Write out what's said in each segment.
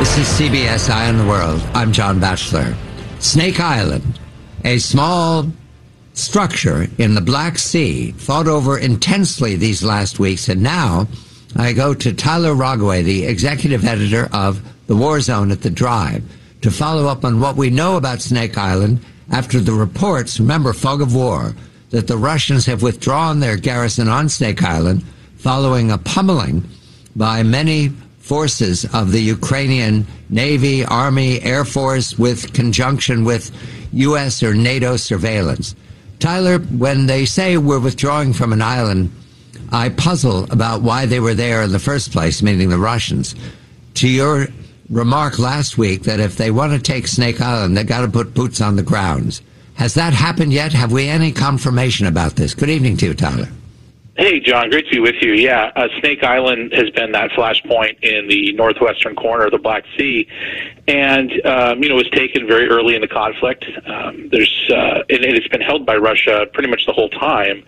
This is CBS Eye on the World. I'm John Batchelor. Snake Island, a small structure in the Black Sea, fought over intensely these last weeks. And now I go to Tyler Rogoway, the executive editor of The War Zone at The Drive, to follow up on what we know about Snake Island after the reports, remember, fog of war, that the Russians have withdrawn their garrison on Snake Island following a pummeling by many forces of the Ukrainian Navy, Army, Air Force, with conjunction with U.S. or NATO surveillance. Tyler, when they say we're withdrawing from an island, I puzzle about why they were there in the first place, meaning the Russians. To your remark last week that if they want to take Snake Island, they've got to put boots on the grounds. Has that happened yet? Have we any confirmation about this? Good evening to you, Tyler. Hey, John. Great to be with you. Yeah, Snake Island has been that flashpoint in the northwestern corner of the Black Sea, and it was taken very early in the conflict. And it's been held by Russia pretty much the whole time.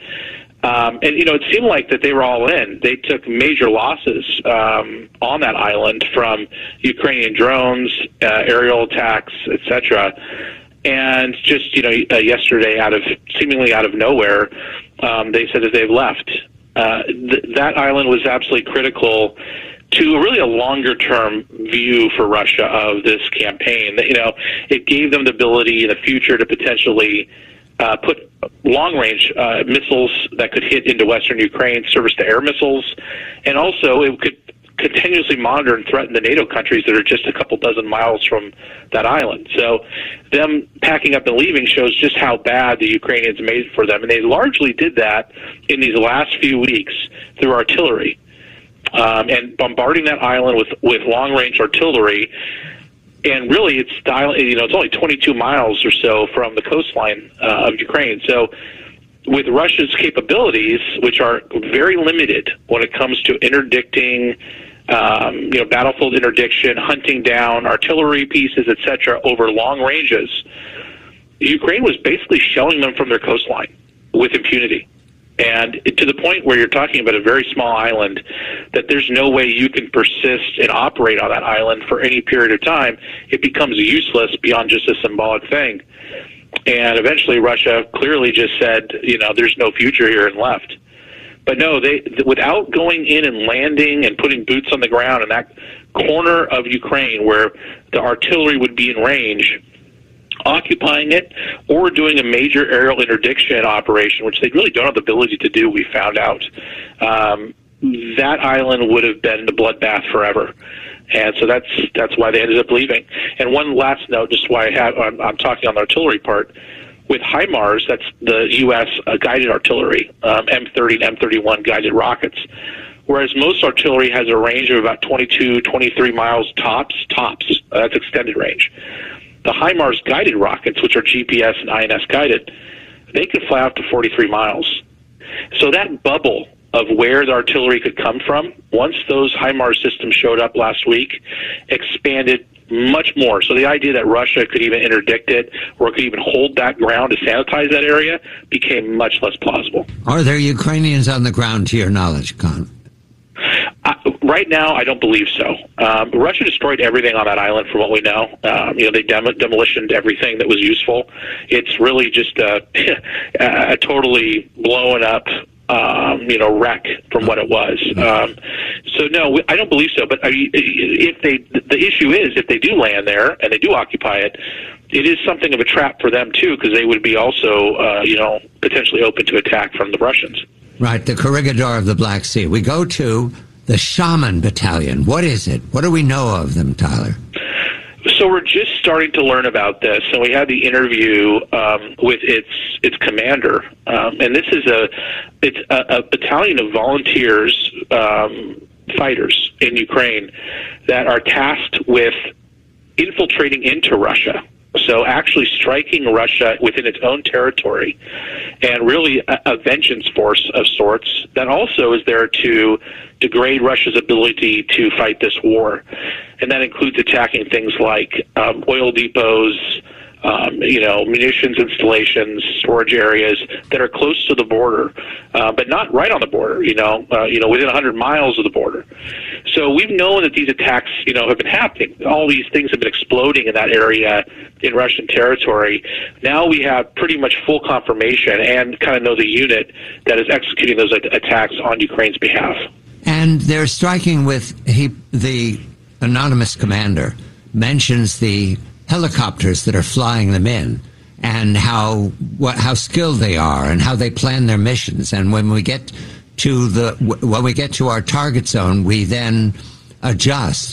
It seemed like that they were all in. They took major losses on that island from Ukrainian drones, aerial attacks, etc. And just yesterday, seemingly out of nowhere, they said that they've left. That island was absolutely critical to really a longer-term view for Russia of this campaign. It gave them the ability in the future to potentially put long-range missiles that could hit into western Ukraine, surface-to-air missiles, and also it could continuously monitor and threaten the NATO countries that are just a couple dozen miles from that island. So them packing up and leaving shows just how bad the Ukrainians made it for them. And they largely did that in these last few weeks through artillery. And bombarding that island with long-range artillery. And really, it's only 22 miles or so from the coastline of Ukraine. So with Russia's capabilities, which are very limited when it comes to interdicting, battlefield interdiction, hunting down artillery pieces, etc., over long ranges, Ukraine was basically shelling them from their coastline with impunity. And to the point where you're talking about a very small island, that there's no way you can persist and operate on that island for any period of time. It becomes useless beyond just a symbolic thing. And eventually Russia clearly just said, there's no future here, and left. But no, without going in and landing and putting boots on the ground in that corner of Ukraine where the artillery would be in range, occupying it or doing a major aerial interdiction operation, which they really don't have the ability to do, we found out, that island would have been the bloodbath forever. And so that's why they ended up leaving. And one last note, just why I'm talking on the artillery part. With HIMARS, that's the U.S. Guided artillery, M30 and M31 guided rockets, whereas most artillery has a range of about 22, 23 miles tops. That's extended range. The HIMARS guided rockets, which are GPS and INS guided, they can fly up to 43 miles. So that bubble of where the artillery could come from, once those HIMARS systems showed up last week, expanded much more. So the idea that Russia could even interdict it or could even hold that ground to sanitize that area became much less plausible. Are there Ukrainians on the ground, to your knowledge, Con? Right now, I don't believe so. Russia destroyed everything on that island, from what we know. They demolitioned everything that was useful. It's really just a totally blown up wreck from what it was. So no, I don't believe so. But the issue is, if they do land there and they do occupy it, it is something of a trap for them too, because they would be also, potentially open to attack from the Russians. Right, the Corregidor of the Black Sea. We go to the Shaman Battalion. What is it? What do we know of them, Tyler? So we're just starting to learn about this, and we had the interview with its commander, and this is a battalion of volunteers, fighters in Ukraine that are tasked with infiltrating into Russia. So actually striking Russia within its own territory, and really a vengeance force of sorts that also is there to degrade Russia's ability to fight this war. And that includes attacking things like oil depots, munitions installations, storage areas that are close to the border, but not right on the border, within 100 miles of the border. So we've known that these attacks, have been happening. All these things have been exploding in that area in Russian territory. Now we have pretty much full confirmation and kind of know the unit that is executing those attacks on Ukraine's behalf. And they're striking with the anonymous commander mentions the helicopters that are flying them in, and how skilled they are, and how they plan their missions. And when we get to our target zone, we then adjust.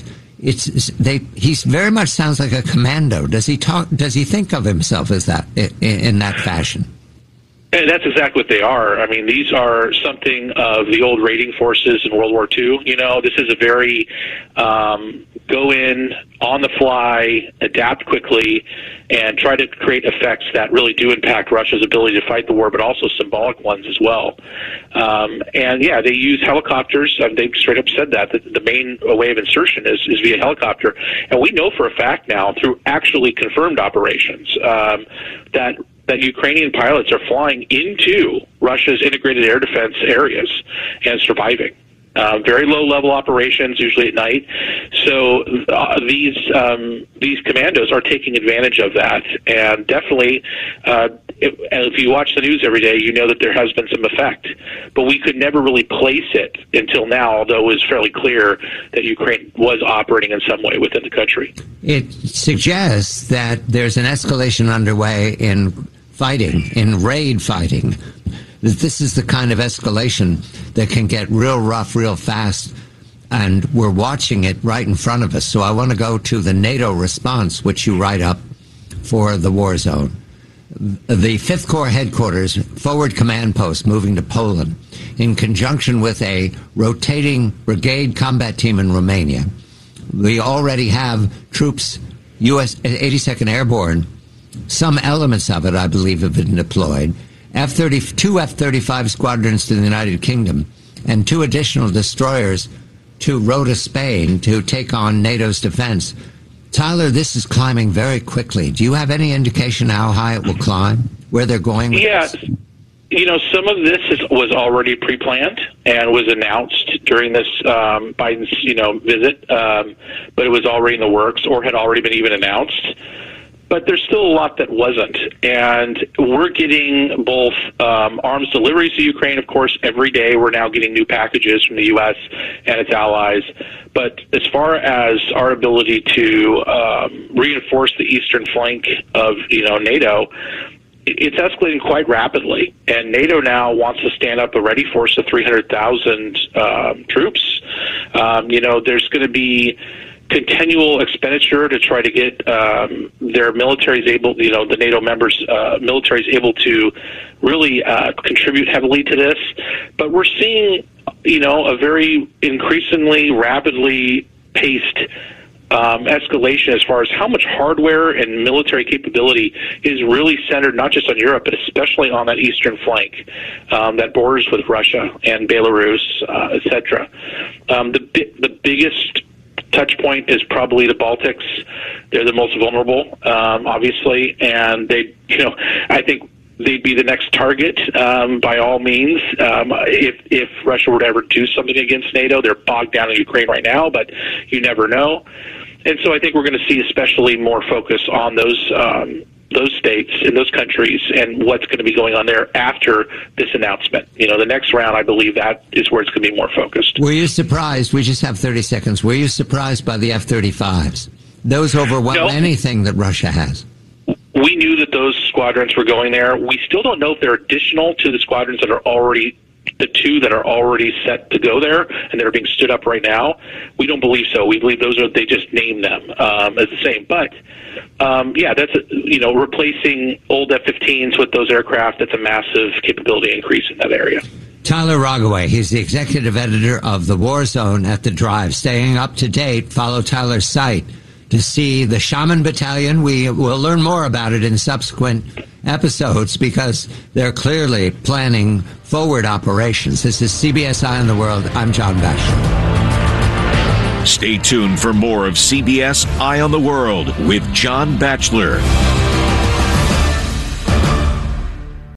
He very much sounds like a commando. Does he think of himself as that in that fashion? And that's exactly what they are. I mean, these are something of the old raiding forces in World War II. This is a very go in, on the fly, adapt quickly, and try to create effects that really do impact Russia's ability to fight the war, but also symbolic ones as well. They use helicopters. They've straight up said that the main way of insertion is via helicopter. And we know for a fact now, through actually confirmed operations, that Ukrainian pilots are flying into Russia's integrated air defense areas and surviving. Very low-level operations, usually at night. So these commandos are taking advantage of that, and definitely, if you watch the news every day, you know that there has been some effect. But we could never really place it until now, although it was fairly clear that Ukraine was operating in some way within the country. It suggests that there's an escalation underway in raid fighting. This is the kind of escalation that can get real rough real fast, and we're watching it right in front of us. So I want to go to the NATO response, which you write up for the war zone. The 5th Corps headquarters forward command post moving to Poland in conjunction with a rotating brigade combat team in Romania. We already have troops, U.S. 82nd Airborne. Some elements of it, I believe, have been deployed. Two F-35 squadrons to the United Kingdom, and 2 additional destroyers to Rota, Spain, to take on NATO's defense. Tyler, this is climbing very quickly. Do you have any indication how high it will climb, where they're going with this? Some of this was already pre-planned and was announced during this Biden's, visit, but it was already in the works or had already been even announced. But there's still a lot that wasn't. And we're getting both arms deliveries to Ukraine, of course, every day. We're now getting new packages from the U.S. and its allies. But as far as our ability to reinforce the eastern flank of, NATO, it's escalating quite rapidly. And NATO now wants to stand up a ready force of 300,000 troops. There's going to be continual expenditure to try to get their militaries able, the NATO members' militaries able to really contribute heavily to this. But we're seeing, a very increasingly rapidly paced escalation as far as how much hardware and military capability is really centered not just on Europe, but especially on that eastern flank that borders with Russia and Belarus, etc. The biggest touch point is probably the Baltics. They're the most vulnerable, obviously, and I think they'd be the next target by all means. If Russia were to ever do something against NATO, they're bogged down in Ukraine right now, but you never know. And so I think we're going to see especially more focus on those states in those countries and what's going to be going on there after this announcement. The next round, I believe that is where it's going to be more focused. Were you surprised? We just have 30 seconds. Were you surprised by the F-35s? Those overwhelm anything that Russia has. We knew that those squadrons were going there. We still don't know if they're additional to the squadrons that are already, the 2 that are already set to go there and that are being stood up right now. We don't believe so. We believe they just named them as the same. But that's replacing old F-15s with those aircraft. That's a massive capability increase in that area. Tyler Rogoway, he's the executive editor of The War Zone at The Drive. Staying up to date, follow Tyler's site to see the Shaman Battalion. We will learn more about it in subsequent episodes because they're clearly planning forward operations. This is CBS Eye on the World. I'm John Batchelor. Stay tuned for more of CBS Eye on the World with John Batchelor.